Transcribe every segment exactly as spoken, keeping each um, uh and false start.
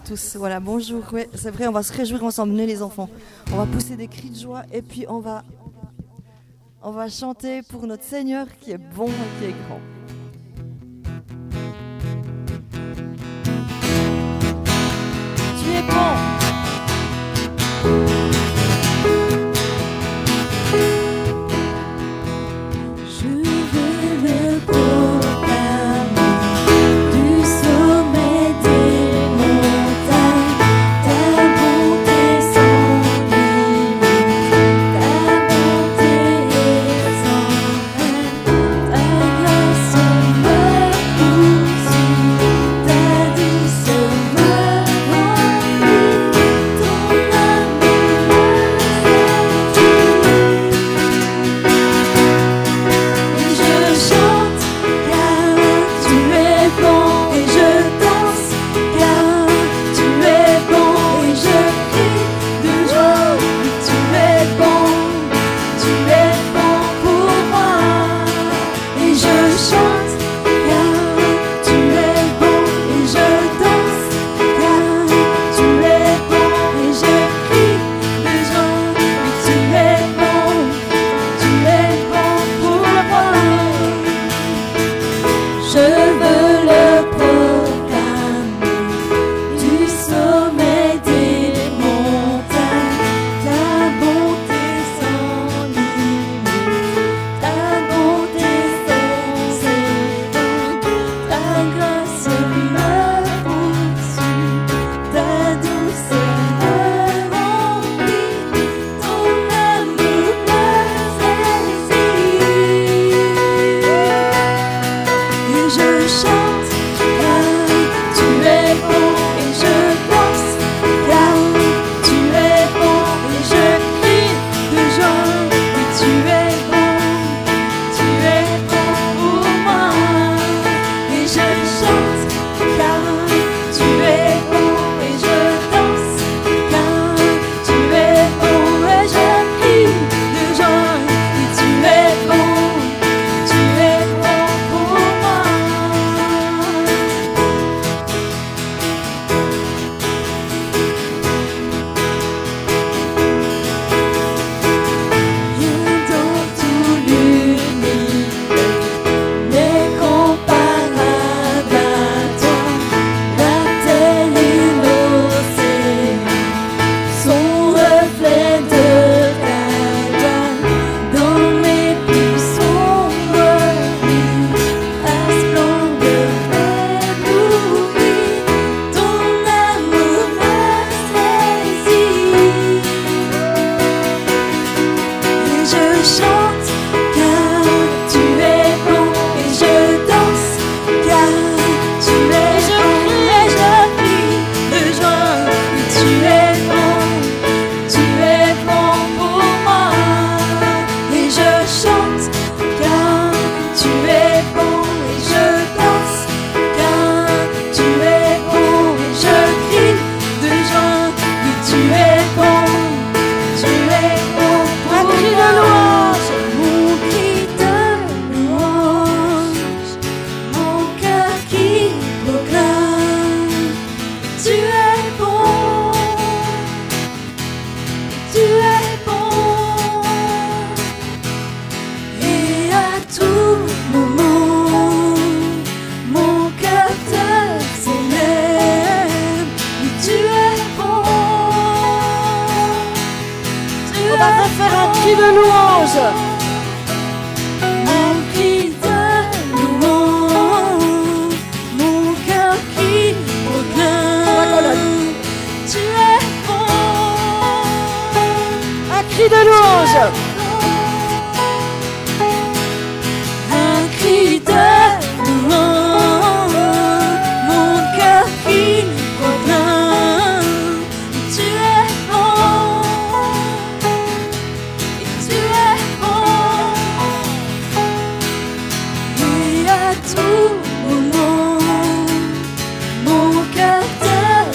tous. Voilà, bonjour. Oui, c'est vrai, on va se réjouir ensemble, nous les enfants. On va pousser des cris de joie et puis on va, on va chanter pour notre Seigneur qui est bon et qui est grand. Tu es bon.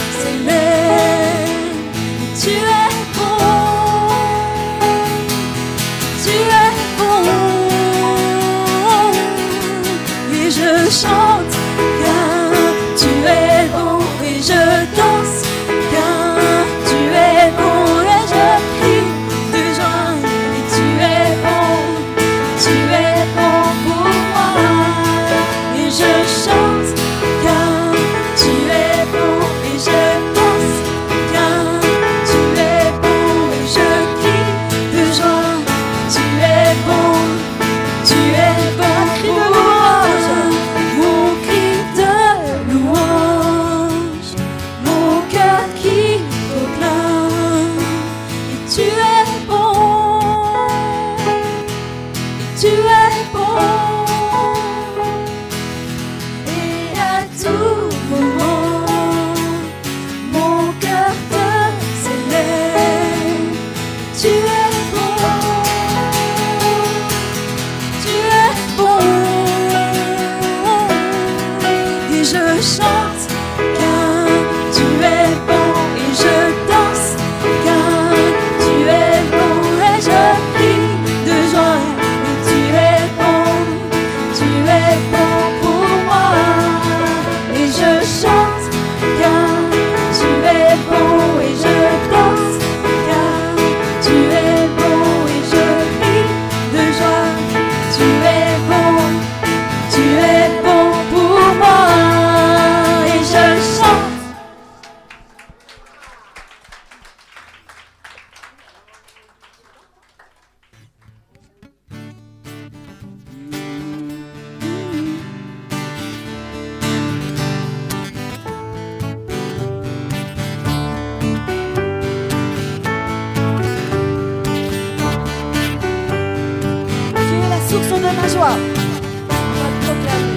Tu es bon. ma joie. On va le proclamer.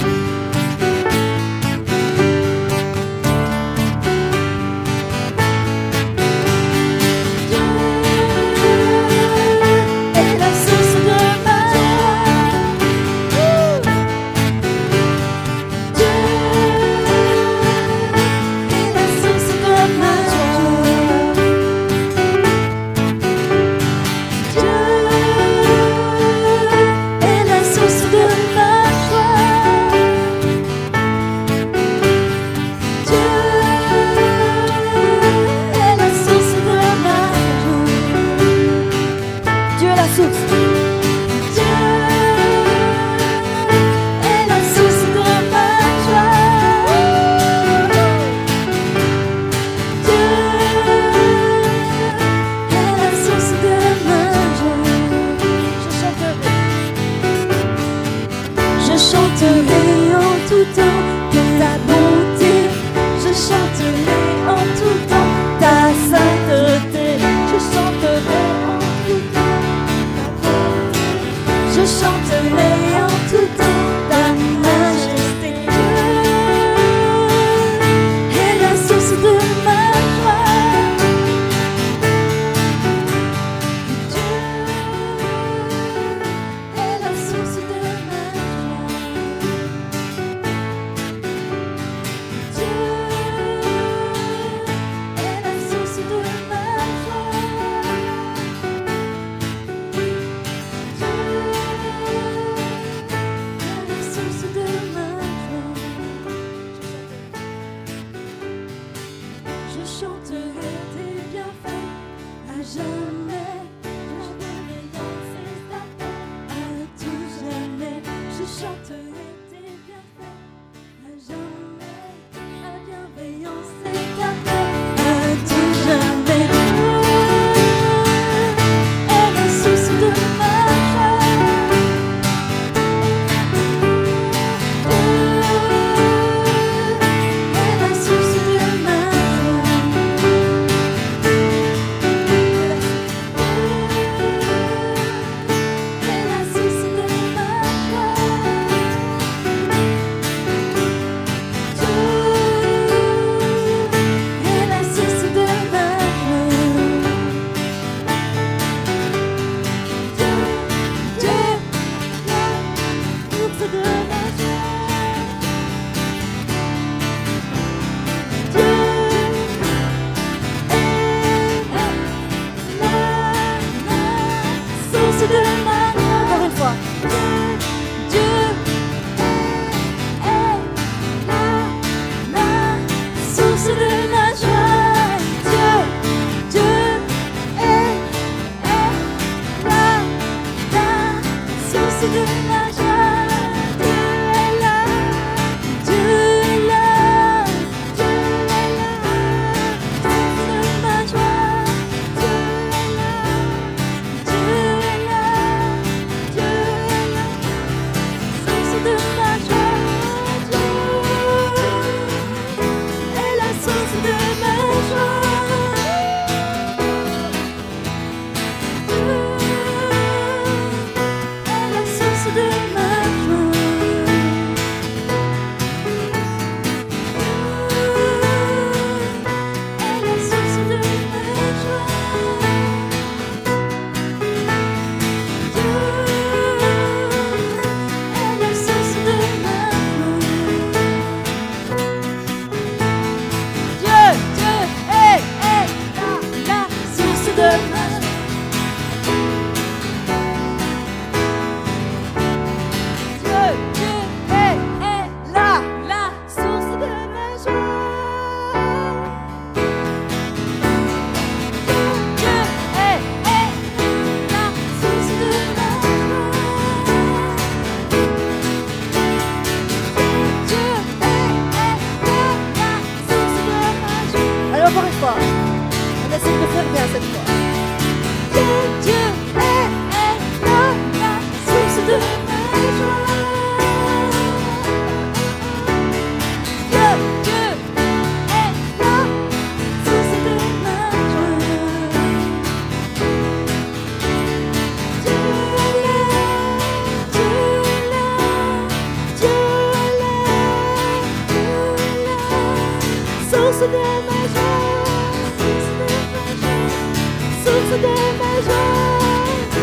source de ma joie.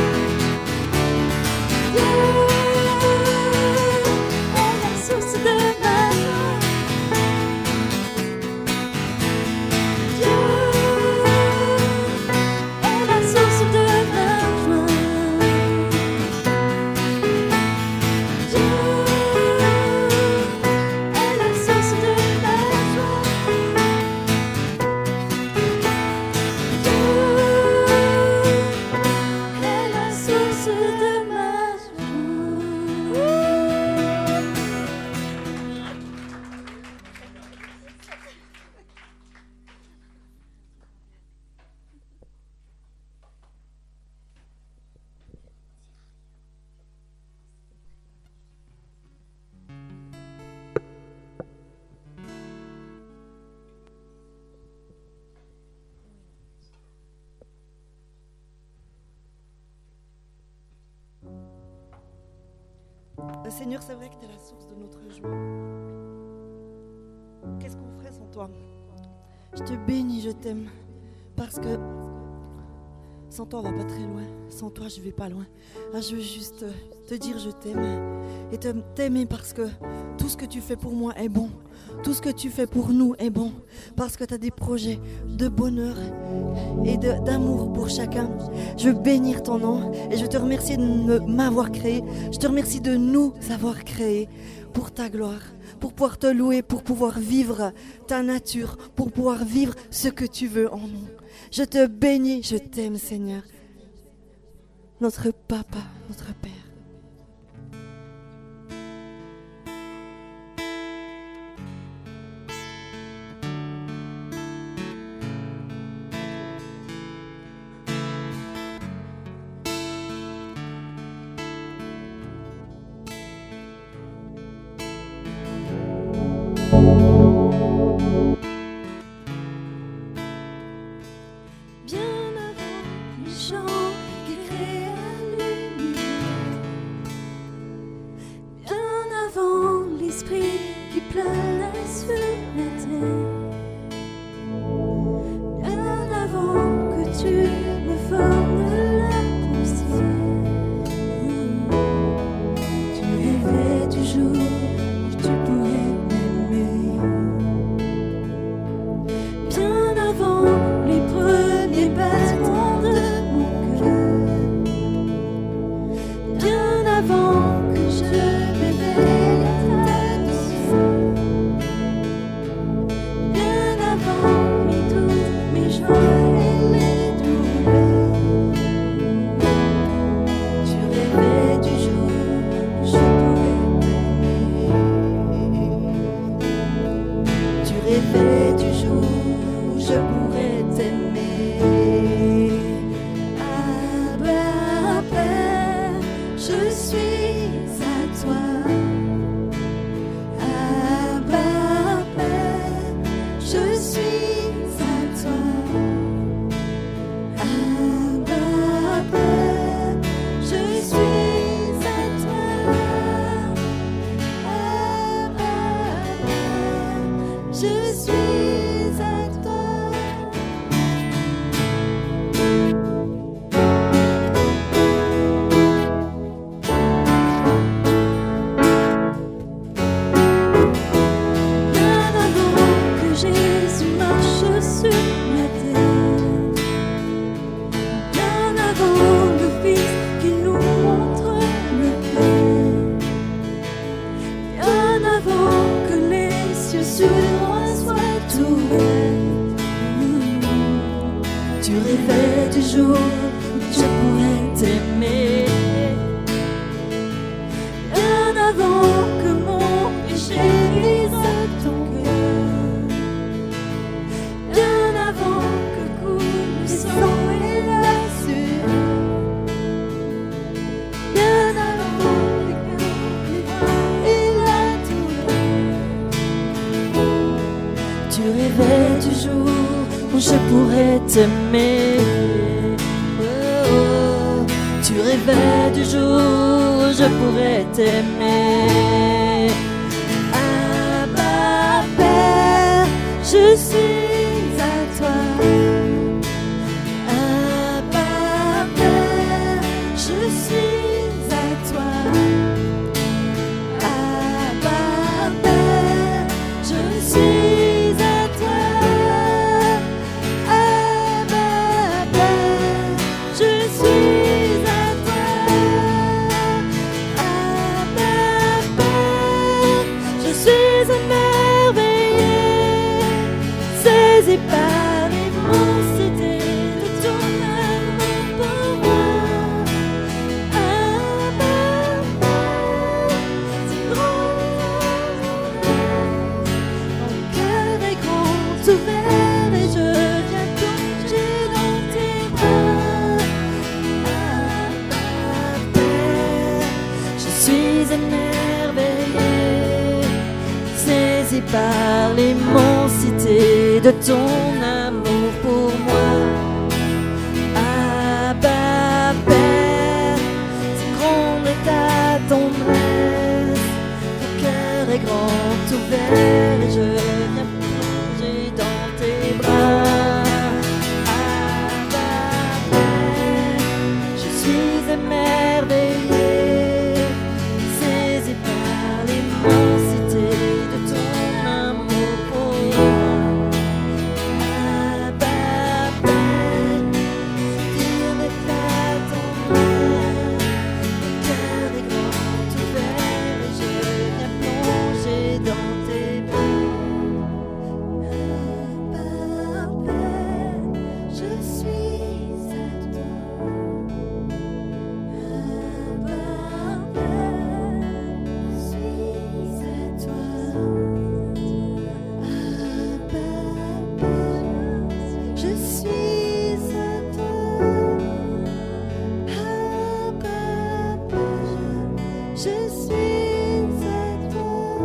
Dieu est la source de ma joie. Dieu est la source de ma joie. Dieu est la source de ma joie. Dieu est la source de ma joie. Euh, Seigneur, c'est vrai que tu es la source de notre joie. Qu'est-ce qu'on ferait sans toi? Je te bénis, je t'aime. Parce que sans toi, on va pas très loin. Sans toi, je vais pas loin. Ah, je veux juste euh, te dire je t'aime. Et te- t'aimer parce que tout ce que tu fais pour moi est bon. Tout ce que tu fais pour nous est bon. Parce que tu as des projets de bonheur et de- d'amour pour chacun. Je veux bénir ton nom et je te remercie de me- m'avoir créé. Je te remercie de nous avoir créés pour ta gloire, pour pouvoir te louer, pour pouvoir vivre ta nature, pour pouvoir vivre ce que tu veux en nous. Je te bénis, je t'aime, Seigneur. Notre Papa, notre Père. Bien avant les chants qui créent l'univers, bien avant l'esprit qui planait sur la terre, bien avant que tu me formes la poussière, tu rêvais du jour où tu pourrais m'aimer. Bien avant les premiers battements de mon cœur, bien avant que je m'éveille à ta douceur, bien avant mes doutes, mes joies et mes douleurs, tu rêvais du jour où je pourrais t'aimer. Tu rêvais du jour où je pourrais t'aimer. Abba, Père, je suis à toi. Abba, Père, je suis à toi. Abba, Père, je suis à toi. Abba, Père, je suis à toi. Bien avant que Jésus marche sur la terre, bien avant le Fils qui nous montre le Père, bien avant que les cieux sur moi soient ouverts, tu rêvais du jour où je pourrais t'aimer. Bien avant que mon péché brise ton cœur, bien avant que coule le sang et la sueur, bien avant les cœurs et la douleur, tu rêvais du jour où je pourrais t'aimer. Oh, oh. Tu rêvais du jour où je pourrais t'aimer. Abba, Père, je suis à toi. Abba, de ton amour pour moi. Abba Père, si grande est ta tendresse, mon cœur est grand ouvert et je viens plonger dans tes bras. Abba Père, je suis émerveillé, saisi par l'immensité de ton amour pour moi. Abba Père, dire de ta tendresse, mon cœur est grand ouvert et je viens plonger dans tes bras. Abba Père, je suis à toi. Abba Père, je suis à toi. Abba Père, je suis à toi. Abba Père, je suis à toi.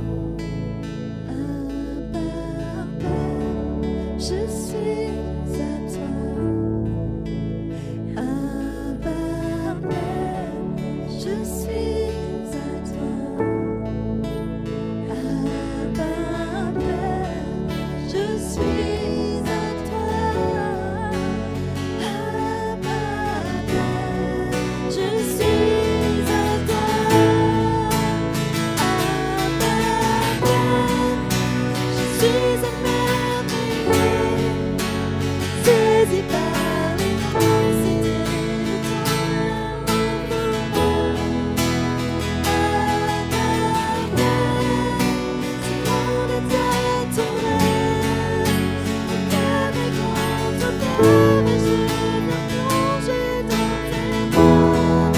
Abba Père, je suis à toi. Abba Père, je suis à toi. Abba Père, je suis à toi. Abba Père, je suis à toi. Abba Père, je suis émerveillée, saisie par l'immensité de ton amour pour moi. Abba Père, si grande est ta tendresse, mon cœur est grand ouvert et je viens plonger dans tes bras.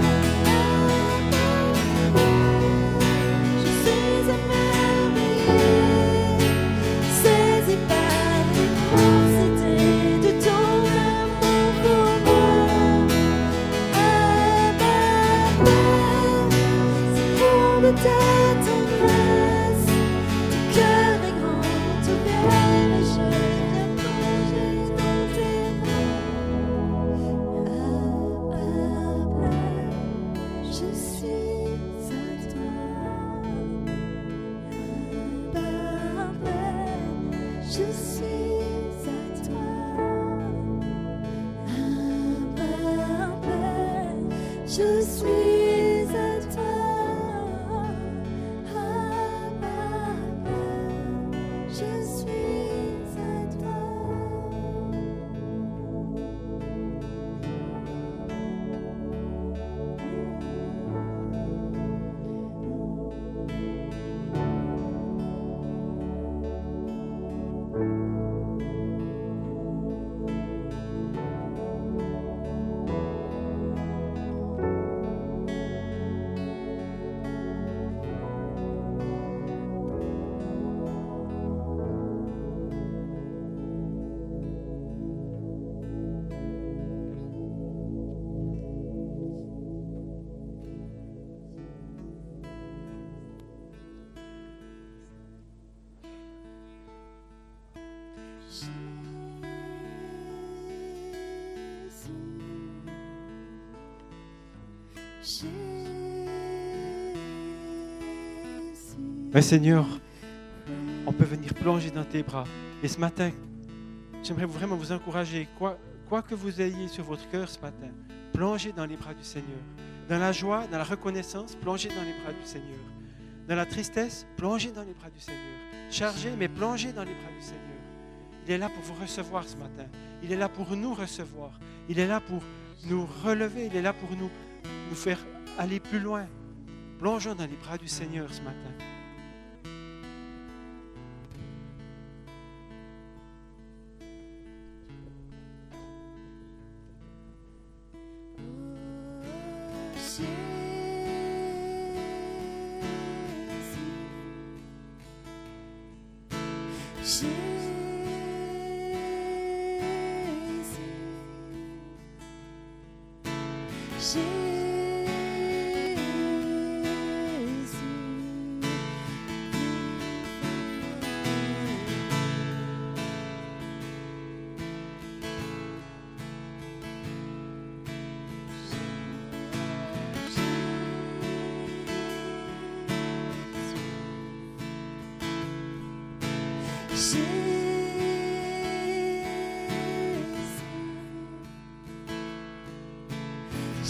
Abba Père, je suis émerveillée, saisie par l'immensité de ton amour pour moi. Abba Père, si grande est ta tendresse, ton cœur est grand ouvert et je viens plonger dans tes bras. Abba Père, je suis à toi. Abba Père, je suis à toi. Abba Père, je suis à toi. Abba Père, je suis à toi. Jésus. Mais Seigneur, on peut venir plonger dans tes bras. Et ce matin, j'aimerais vraiment vous encourager, quoi, quoi que vous ayez sur votre cœur ce matin, plongez dans les bras du Seigneur. Dans la joie, dans la reconnaissance, plongez dans les bras du Seigneur. Dans la tristesse, plongez dans les bras du Seigneur. Chargez, mais plongez dans les bras du Seigneur. Il est là pour vous recevoir ce matin. Il est là pour nous recevoir. Il est là pour nous relever. Il est là pour nous, nous faire aller plus loin. Plongeons dans les bras du Seigneur ce matin. Jésus, Jésus,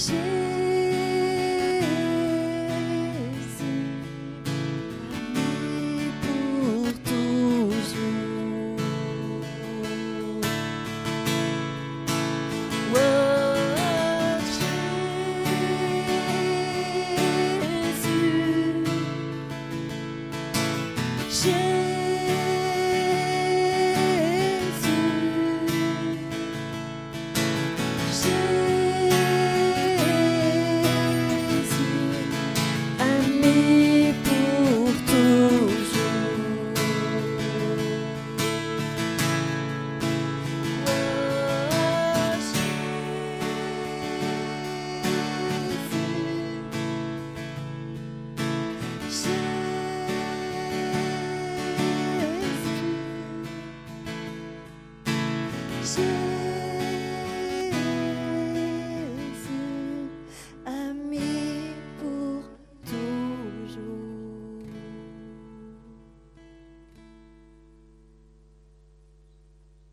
Jésus.